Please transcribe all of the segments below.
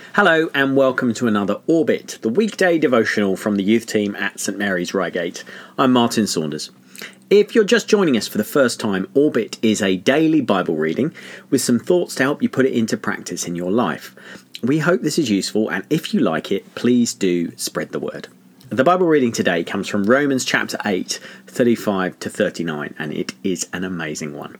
Hello and welcome to another Orbit, the weekday devotional from the youth team at St Mary's Reigate. I'm Martin Saunders. If you're just joining us for the first time, Orbit is a daily Bible reading with some thoughts to help you put it into practice in your life. We hope this is useful, and if you like it, please do spread the word. The Bible reading today comes from Romans chapter 8, 35 to 39, and it is an amazing one.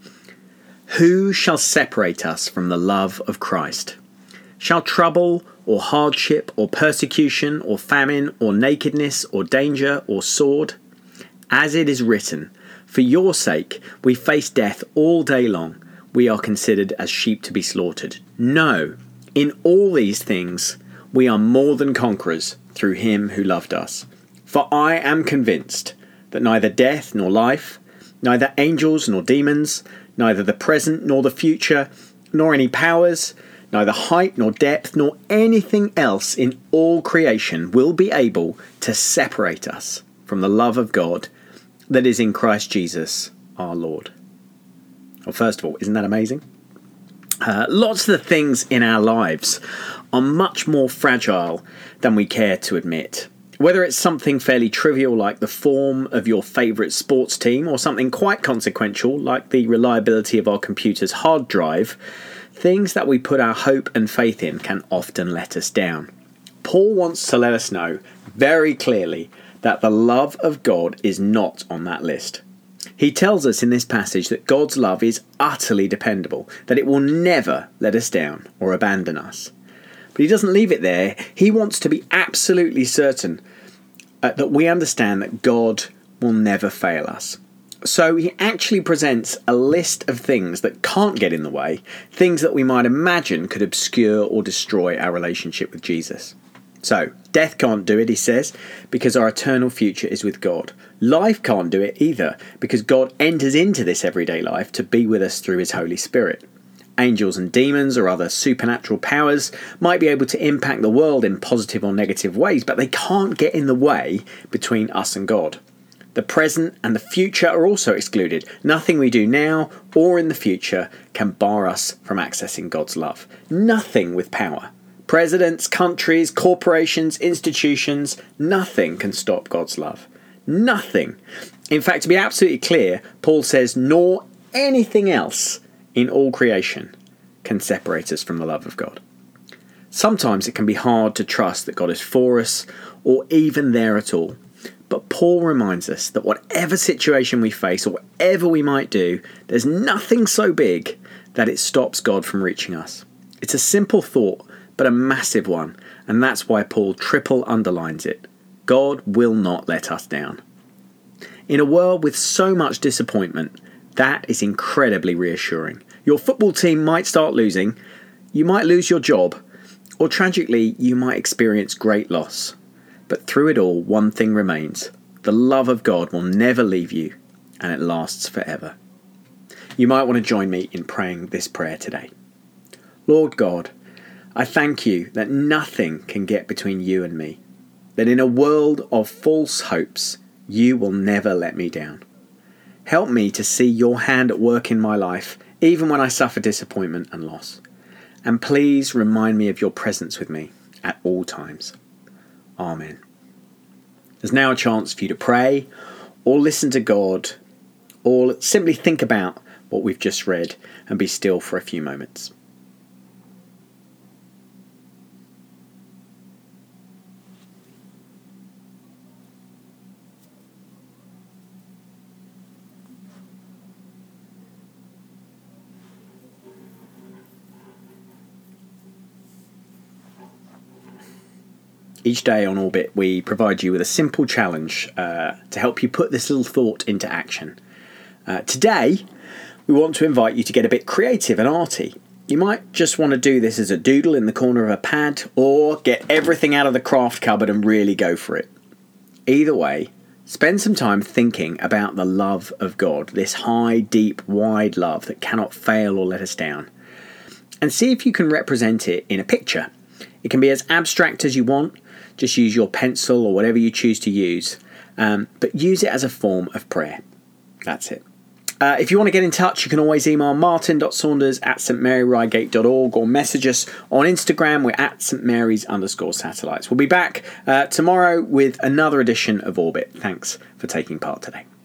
Who shall separate us from the love of Christ? Shall trouble, or hardship, or persecution, or famine, or nakedness, or danger, or sword? As it is written, for your sake we face death all day long. We are considered as sheep to be slaughtered. No, in all these things we are more than conquerors through him who loved us. For I am convinced that neither death nor life, neither angels nor demons, neither the present nor the future, nor any powers, neither height nor depth nor anything else in all creation will be able to separate us from the love of God that is in Christ Jesus our Lord. Well, first of all, isn't that amazing? Lots of the things in our lives are much more fragile than we care to admit. Whether it's something fairly trivial like the form of your favourite sports team, or something quite consequential like the reliability of our computer's hard drive, things that we put our hope and faith in can often let us down. Paul wants to let us know very clearly that the love of God is not on that list. He tells us in this passage that God's love is utterly dependable, that it will never let us down or abandon us. But he doesn't leave it there. He wants to be absolutely certain that we understand that God will never fail us. So he actually presents a list of things that can't get in the way, things that we might imagine could obscure or destroy our relationship with Jesus. So, death can't do it, he says, because our eternal future is with God. Life can't do it either, because God enters into this everyday life to be with us through his Holy Spirit. Angels and demons or other supernatural powers might be able to impact the world in positive or negative ways, but they can't get in the way between us and God. The present and the future are also excluded. Nothing we do now or in the future can bar us from accessing God's love. Nothing with power. Presidents, countries, corporations, institutions, nothing can stop God's love. Nothing. In fact, to be absolutely clear, Paul says, nor anything else in all creation can separate us from the love of God. Sometimes it can be hard to trust that God is for us or even there at all. But Paul reminds us that whatever situation we face or whatever we might do, there's nothing so big that it stops God from reaching us. It's a simple thought, but a massive one, and that's why Paul triple underlines it. God will not let us down. In a world with so much disappointment, that is incredibly reassuring. Your football team might start losing, you might lose your job, or tragically, you might experience great loss. But through it all, one thing remains. The love of God will never leave you, and it lasts forever. You might want to join me in praying this prayer today. Lord God, I thank you that nothing can get between you and me, that in a world of false hopes, you will never let me down. Help me to see your hand at work in my life, even when I suffer disappointment and loss. And please remind me of your presence with me at all times. Amen. There's now a chance for you to pray or listen to God or simply think about what we've just read and be still for a few moments. Each day on Orbit, we provide you with a simple challenge to help you put this little thought into action. Today, we want to invite you to get a bit creative and arty. You might just want to do this as a doodle in the corner of a pad, or get everything out of the craft cupboard and really go for it. Either way, spend some time thinking about the love of God, this high, deep, wide love that cannot fail or let us down. And see if you can represent it in a picture. It can be as abstract as you want. Just use your pencil or whatever you choose to use, but use it as a form of prayer. That's it. If you want to get in touch, you can always email martin.saunders@stmaryrygate.org or message us on Instagram. We're at stmarys_satellites. We'll be back tomorrow with another edition of Orbit. Thanks for taking part today.